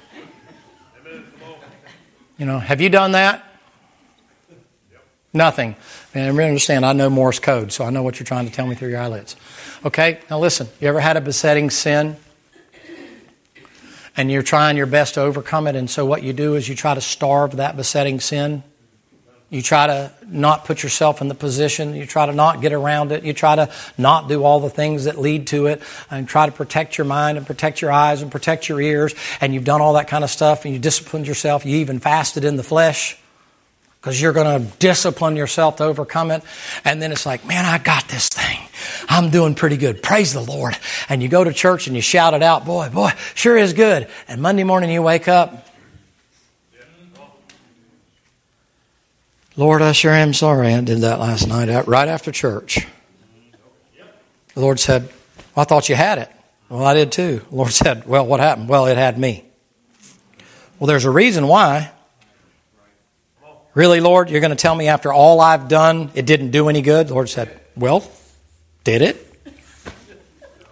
You know, have you done that? Nothing. And I really understand, I know Morse code, so I know what you're trying to tell me through your eyelids. Okay, now listen, you ever had a besetting sin? And you're trying your best to overcome it, and so what you do is you try to starve that besetting sin. You try to not put yourself in the position. You try to not get around it. You try to not do all the things that lead to it and try to protect your mind and protect your eyes and protect your ears. And you've done all that kind of stuff and you disciplined yourself. You even fasted in the flesh because you're going to discipline yourself to overcome it. And then it's like, man, I got this thing. I'm doing pretty good. Praise the Lord. And you go to church and you shout it out. Boy, boy, sure is good. And Monday morning you wake up. Lord, I sure am sorry I did that last night, right after church. The Lord said, well, I thought you had it. Well, I did too. The Lord said, well, what happened? Well, it had me. Well, there's a reason why. Really, Lord, you're going to tell me after all I've done, it didn't do any good? The Lord said, well, did it?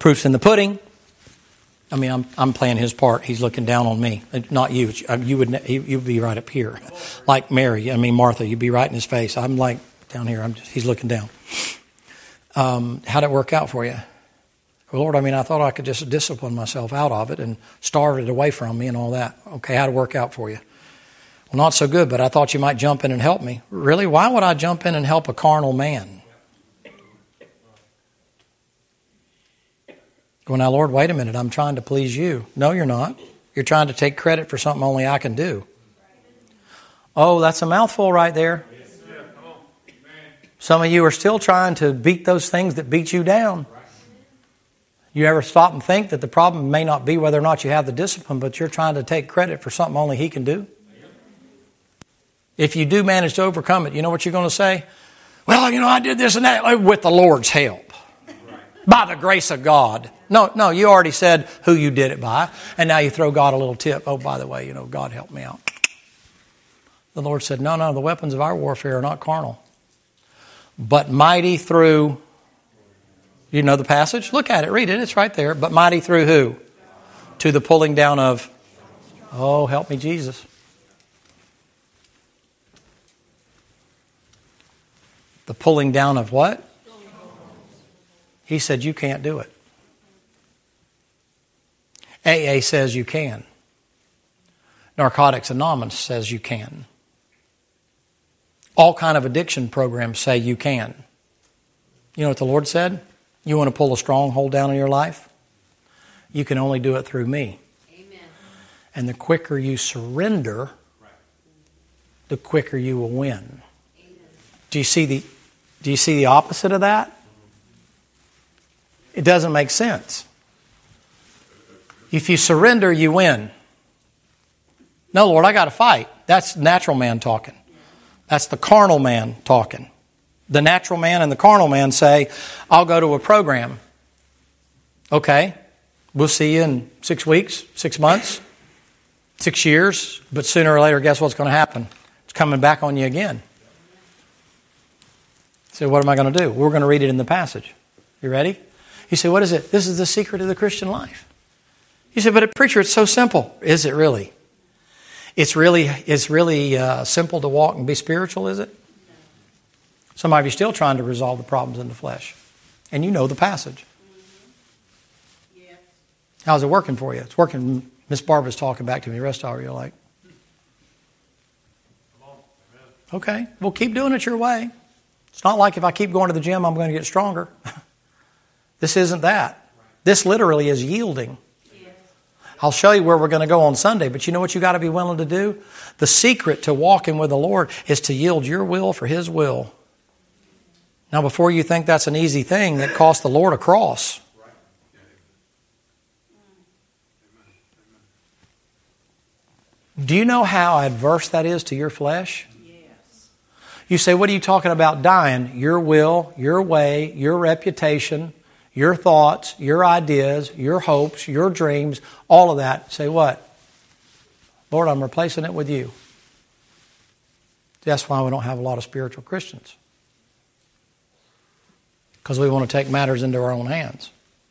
Proof's in the pudding. I mean, I'm I'm playing his part. He's looking down on me, not you. You would you'd be right up here, like Mary. I mean, Martha. You'd be right in his face. I'm like down here. I'm just, he's looking down. Um, how'd it work out for you? Well, Lord, I mean, I thought I could just discipline myself out of it and starve it away from me and all that. Okay, how'd it work out for you? Well, not so good, but I thought you might jump in and help me. Really? Why would I jump in and help a carnal man? Well, now, Lord, wait a minute. I'm trying to please you. No, you're not. You're trying to take credit for something only I can do. Oh, that's a mouthful right there. Some of you are still trying to beat those things that beat you down. You ever stop and think that the problem may not be whether or not you have the discipline, but you're trying to take credit for something only He can do? If you do manage to overcome it, you know what you're going to say? Well, you know, I did this and that with the Lord's help. By the grace of God. No, no, you already said who you did it by, and now you throw God a little tip. Oh, by the way, you know, God helped me out. The Lord said, no, no, the weapons of our warfare are not carnal, but mighty through, you know the passage? Look at it, read it, it's right there. But mighty through who? To the pulling down of, oh, help me, Jesus. The pulling down of what? He said, you can't do it. A A says you can. Narcotics Anonymous says you can. All kind of addiction programs say you can. You know what the Lord said? You want to pull a stronghold down in your life? You can only do it through me. Amen. And the quicker you surrender, the quicker you will win. Amen. Do you see the, do you see the opposite of that? It doesn't make sense. If you surrender, you win. No, Lord, I got to fight. That's natural man talking. That's the carnal man talking. The natural man and the carnal man say, I'll go to a program. Okay, we'll see you in six weeks, six months, six years. But sooner or later, guess what's going to happen? It's coming back on you again. So what am I going to do? We're going to read it in the passage. You ready? You say, what is it? This is the secret of the Christian life. You say, but preacher, it's so simple. Is it really? It's really, it's really uh, simple to walk and be spiritual, is it? Some of you are still trying to resolve the problems in the flesh. And you know the passage. Yeah. How's it working for you? It's working. Miss Barbara's talking back to me. The rest of you are like, okay, well, keep doing it your way. It's not like if I keep going to the gym, I'm going to get stronger. This isn't that. This literally is yielding. I'll show you where we're going to go on Sunday, but you know what you got to be willing to do? The secret to walking with the Lord is to yield your will for His will. Now, before you think that's an easy thing, it cost the Lord a cross. Do you know how adverse that is to your flesh? Yes. You say, what are you talking about dying? Your will, your way, your reputation, your thoughts, your ideas, your hopes, your dreams, all of that. Say what? Lord, I'm replacing it with you. That's why we don't have a lot of spiritual Christians. Because we want to take matters into our own hands.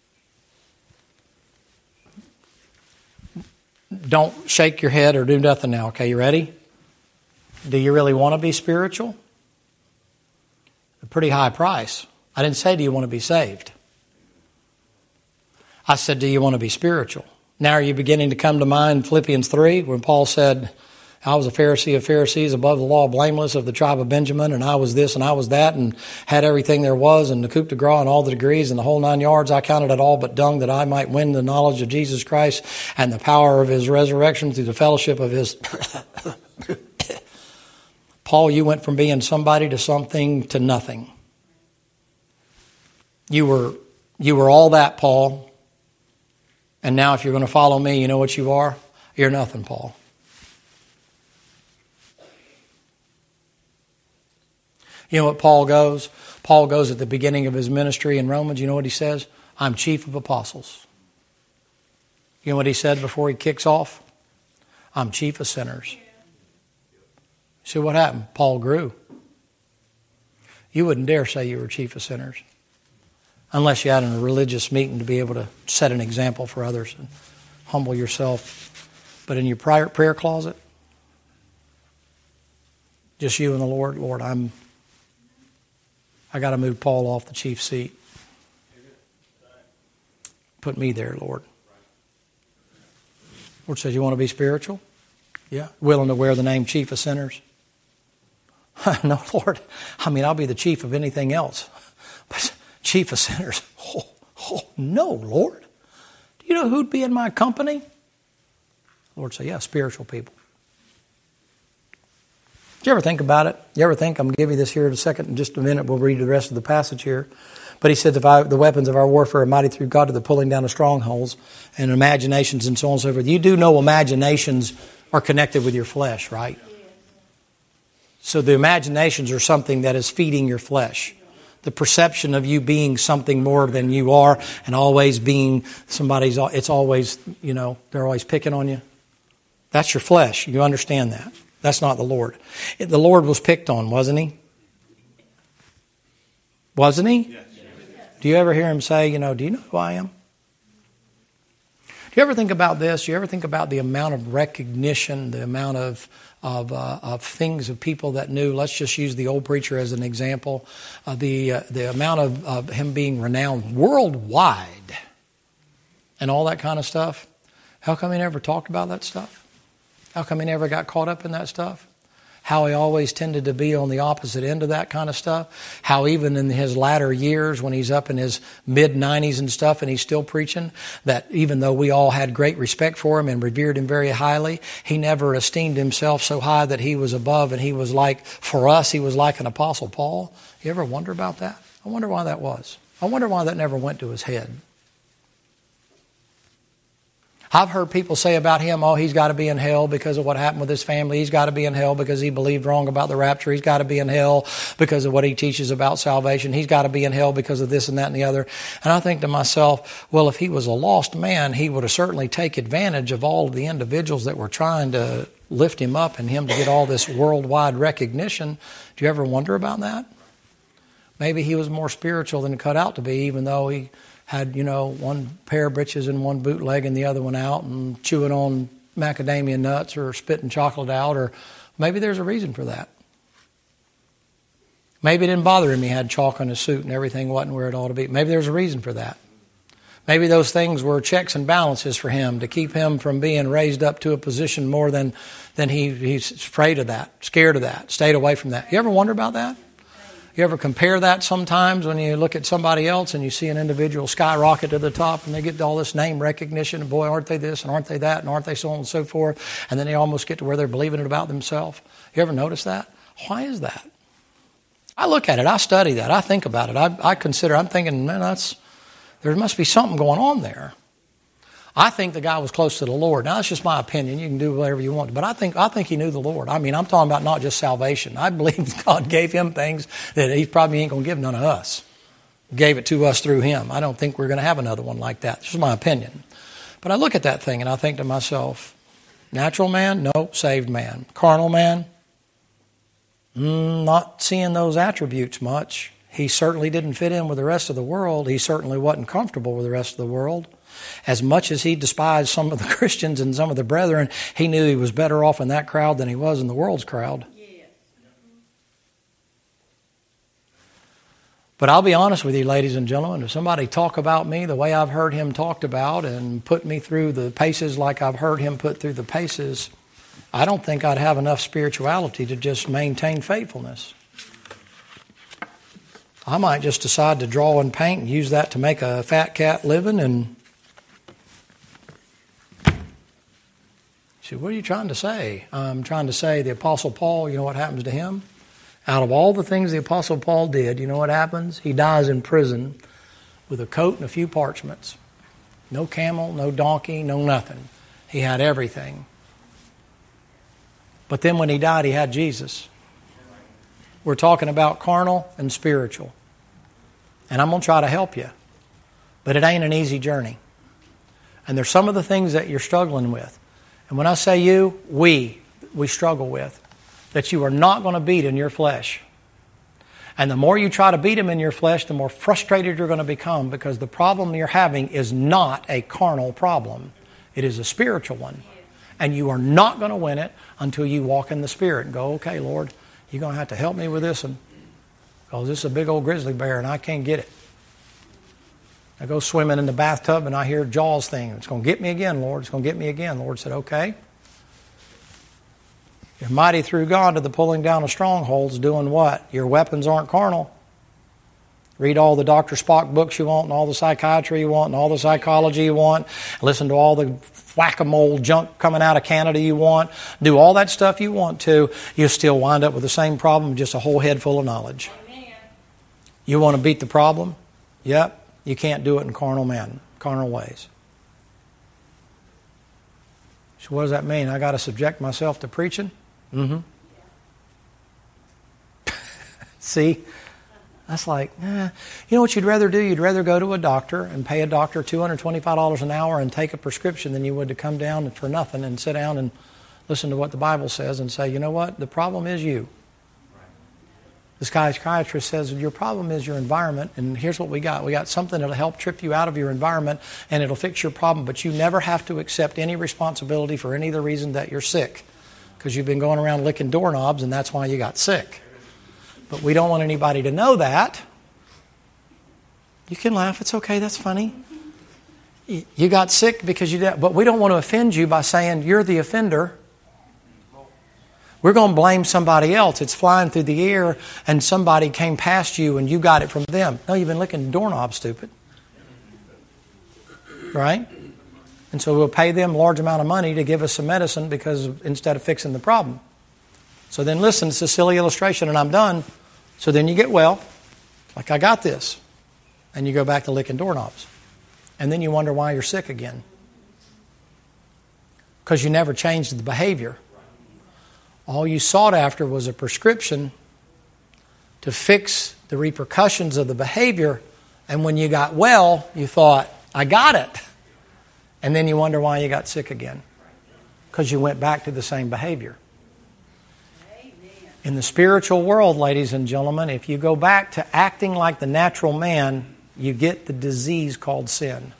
Don't shake your head or do nothing now. Okay, you ready? Do you really want to be spiritual? A pretty high price. I didn't say, do you want to be saved? I said, do you want to be spiritual? Now are you beginning to come to mind Philippians three, when Paul said, I was a Pharisee of Pharisees, above the law, blameless, of the tribe of Benjamin, and I was this and I was that, and had everything there was, and the coup de grace and all the degrees and the whole nine yards. I counted it all but dung that I might win the knowledge of Jesus Christ and the power of His resurrection through the fellowship of His... Paul, you went from being somebody to something to nothing. You were, you were all that, Paul. And now if you're going to follow me, you know what you are? You're nothing, Paul. You know what Paul goes? Paul goes at the beginning of his ministry in Romans. You know what he says? I'm chief of apostles. You know what he said before he kicks off? I'm chief of sinners. See what happened? Paul grew. You wouldn't dare say you were chief of sinners. Unless you had a religious meeting to be able to set an example for others and humble yourself. But in your prayer, prayer closet, just you and the Lord. Lord, I'm, I got to move Paul off the chief seat. Put me there, Lord. Lord says, you want to be spiritual? Yeah. Willing to wear the name chief of sinners? No, Lord. I mean, I'll be the chief of anything else. But chief of sinners? Oh, oh, no, Lord. Do you know who'd be in my company? The Lord said, yeah, spiritual people. Did you ever think about it? You ever think, I'm going to give you this here in a second, in just a minute, we'll read the rest of the passage here. But he said, the weapons of our warfare are mighty through God to the pulling down of strongholds and imaginations and so on and so forth. You do know imaginations are connected with your flesh, right? So the imaginations are something that is feeding your flesh. The perception of you being something more than you are and always being somebody's, it's always, you know, they're always picking on you. That's your flesh. You understand that. That's not the Lord. The Lord was picked on, wasn't he? Wasn't he? Yes. Do you ever hear him say, you know, do you know who I am? Do you ever think about this? Do you ever think about the amount of recognition, the amount of of, uh, of things, of people that knew? Let's just use the old preacher as an example. Uh, the uh, the amount of, of him being renowned worldwide and all that kind of stuff. How come he never talked about that stuff? How come he never got caught up in that stuff? How he always tended to be on the opposite end of that kind of stuff. How even in his latter years, when he's up in his mid-nineties and stuff and he's still preaching, that even though we all had great respect for him and revered him very highly, he never esteemed himself so high that he was above and he was like, for us, he was like an Apostle Paul. You ever wonder about that? I wonder why that was. I wonder why that never went to his head. I've heard people say about him, oh, he's got to be in hell because of what happened with his family. He's got to be in hell because he believed wrong about the rapture. He's got to be in hell because of what he teaches about salvation. He's got to be in hell because of this and that and the other. And I think to myself, well, if he was a lost man, he would have certainly taken advantage of all of the individuals that were trying to lift him up and him to get all this worldwide recognition. Do you ever wonder about that? Maybe he was more spiritual than he cut out to be, even though he had, you know, one pair of breeches and one bootleg and the other one out and chewing on macadamia nuts or spitting chocolate out, or maybe there's a reason for that. Maybe it didn't bother him he had chalk on his suit and everything wasn't where it ought to be. Maybe there's a reason for that. Maybe those things were checks and balances for him to keep him from being raised up to a position more than, than he, he's afraid of that, scared of that, stayed away from that. You ever wonder about that? You ever compare that sometimes when you look at somebody else and you see an individual skyrocket to the top and they get all this name recognition and boy, aren't they this and aren't they that and aren't they so on and so forth, and then they almost get to where they're believing it about themselves? You ever notice that? Why is that? I look at it, I study that, I think about it, I, I consider, I'm thinking, man, that's, there must be something going on there. I think the guy was close to the Lord. Now, that's just my opinion. You can do whatever you want. But I think I think he knew the Lord. I mean, I'm talking about not just salvation. I believe God gave him things that he probably ain't going to give none of us. Gave it to us through him. I don't think we're going to have another one like that. This is my opinion. But I look at that thing and I think to myself, natural man? No, saved man. Carnal man? Mm, not seeing those attributes much. He certainly didn't fit in with the rest of the world. He certainly wasn't comfortable with the rest of the world. As much as he despised some of the Christians and some of the brethren, he knew he was better off in that crowd than he was in the world's crowd. Yes. But I'll be honest with you, ladies and gentlemen, if somebody talk about me the way I've heard him talked about and put me through the paces like I've heard him put through the paces, I don't think I'd have enough spirituality to just maintain faithfulness. I might just decide to draw and paint and use that to make a fat cat living. And see, what are you trying to say? I'm trying to say the Apostle Paul, you know what happens to him? Out of all the things the Apostle Paul did, you know what happens? He dies in prison with a coat and a few parchments. No camel, no donkey, no nothing. He had everything. But then when he died, he had Jesus. We're talking about carnal and spiritual. And I'm going to try to help you. But it ain't an easy journey. And there's some of the things that you're struggling with. And when I say you, we, we struggle with, that you are not going to beat in your flesh. And the more you try to beat them in your flesh, the more frustrated you're going to become, because the problem you're having is not a carnal problem. It is a spiritual one. And you are not going to win it until you walk in the Spirit and go, okay, Lord, you're going to have to help me with this one, because this is a big old grizzly bear and I can't get it. I go swimming in the bathtub and I hear Jaws thing. It's going to get me again, Lord. It's going to get me again. The Lord said, okay. You're mighty through God to the pulling down of strongholds, doing what? Your weapons aren't carnal. Read all the Doctor Spock books you want, and all the psychiatry you want, and all the psychology you want. Listen to all the whack-a-mole junk coming out of Canada you want. Do all that stuff you want to. You'll still wind up with the same problem, just a whole head full of knowledge. Amen. You want to beat the problem? Yep. You can't do it in carnal man, carnal ways. So what does that mean? I got to subject myself to preaching? Mm-hmm. See? That's like, eh. You know what you'd rather do? You'd rather go to a doctor and pay a doctor two hundred twenty-five dollars an hour and take a prescription than you would to come down for nothing and sit down and listen to what the Bible says and say, you know what? The problem is you. The psychiatrist says, your problem is your environment, and here's what we got. We got something that'll help trip you out of your environment, and it'll fix your problem, but you never have to accept any responsibility for any of the reason that you're sick, because you've been going around licking doorknobs, and that's why you got sick. But we don't want anybody to know that. You can laugh. It's okay. That's funny. You got sick because you did, but we don't want to offend you by saying you're the offender. We're going to blame somebody else. It's flying through the air and somebody came past you and you got it from them. No, you've been licking doorknobs, stupid. Right? And so we'll pay them a large amount of money to give us some medicine because instead of fixing the problem. So then listen, it's a silly illustration and I'm done. So then you get well, like I got this. And you go back to licking doorknobs. And then you wonder why you're sick again. Because you never changed the behavior. All you sought after was a prescription to fix the repercussions of the behavior. And when you got well, you thought, I got it. And then you wonder why you got sick again. Because you went back to the same behavior. In the spiritual world, ladies and gentlemen, if you go back to acting like the natural man, you get the disease called sin.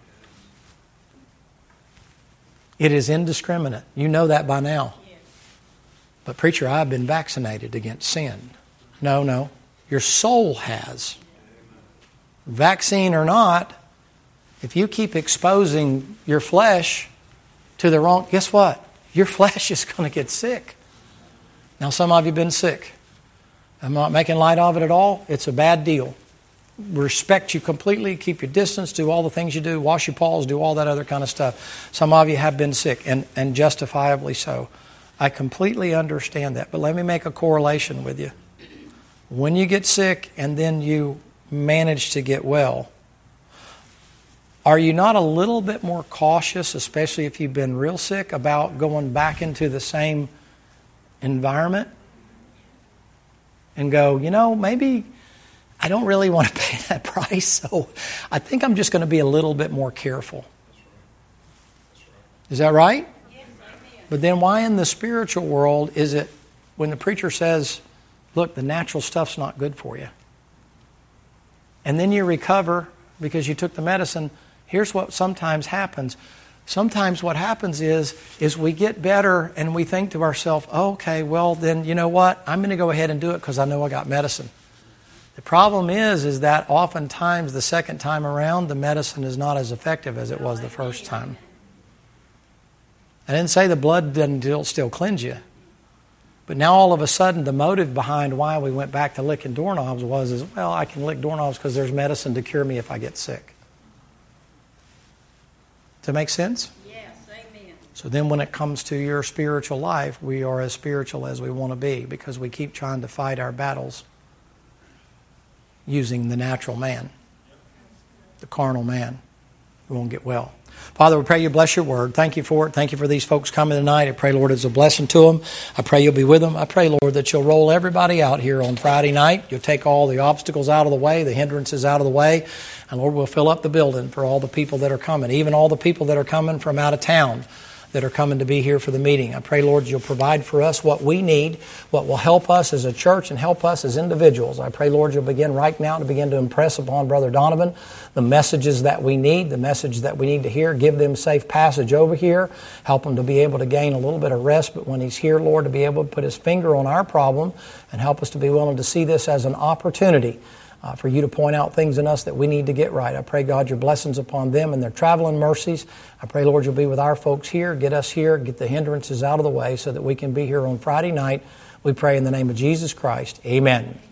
It is indiscriminate. You know that by now. But preacher, I've been vaccinated against sin. No, no. Your soul has. Vaccine or not, if you keep exposing your flesh to the wrong, guess what? Your flesh is going to get sick. Now, some of you have been sick. I'm not making light of it at all. It's a bad deal. Respect you completely, keep your distance, do all the things you do, wash your paws, do all that other kind of stuff. Some of you have been sick, and, and justifiably so. I completely understand that, but let me make a correlation with you. When you get sick and then you manage to get well, are you not a little bit more cautious, especially if you've been real sick, about going back into the same environment? And go, you know, maybe I don't really want to pay that price, so I think I'm just going to be a little bit more careful. Is that right? But then why in the spiritual world is it when the preacher says, look, the natural stuff's not good for you. And then you recover because you took the medicine. Here's what sometimes happens. Sometimes what happens is, is we get better and we think to ourselves, oh, okay, well then, you know what? I'm going to go ahead and do it because I know I got medicine. The problem is, is that oftentimes the second time around, the medicine is not as effective as it was the first time. I didn't say the blood doesn't still cleanse you. But now all of a sudden the motive behind why we went back to licking doorknobs was, is, well, I can lick doorknobs because there's medicine to cure me if I get sick. Does that make sense?
Yes, amen.
So then when it comes to your spiritual life, we are as spiritual as we want to be because we keep trying to fight our battles using the natural man, the carnal man. We won't get well. Father, we pray you bless your word. Thank you for it. Thank you for these folks coming tonight. I pray, Lord, it's a blessing to them. I pray you'll be with them. I pray, Lord, that you'll roll everybody out here on Friday night. You'll take all the obstacles out of the way, the hindrances out of the way. And, Lord, we'll fill up the building for all the people that are coming, even all the people that are coming from out of town that are coming to be here for the meeting. I pray, Lord, you'll provide for us what we need, what will help us as a church and help us as individuals. I pray, Lord, you'll begin right now to begin to impress upon Brother Donovan the messages that we need, the message that we need to hear. Give them safe passage over here. Help him to be able to gain a little bit of rest, but when he's here, Lord, to be able to put his finger on our problem and help us to be willing to see this as an opportunity Uh, for you to point out things in us that we need to get right. I pray, God, your blessings upon them and their traveling mercies. I pray, Lord, you'll be with our folks here, get us here, get the hindrances out of the way so that we can be here on Friday night. We pray in the name of Jesus Christ. Amen.